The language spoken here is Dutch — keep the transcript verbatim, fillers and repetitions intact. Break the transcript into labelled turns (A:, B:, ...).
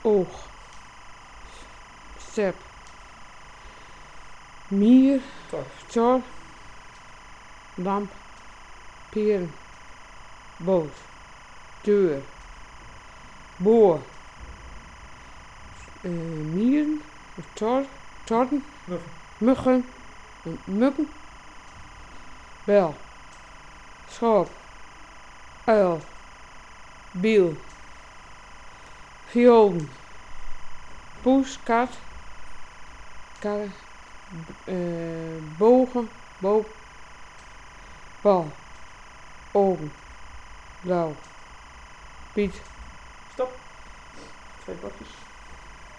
A: oog, step, mier,
B: Tor.
A: tor, lamp, peren, boot, deur, boor, uh, mieren, tor, torten,
B: Muggen.
A: muggen, muggen, bel, schop, uil, biel, violen, poes, kat, karre, uh, bogen, boog, bal, ogen, blauw, piet.
B: Stop. Twee blokjes.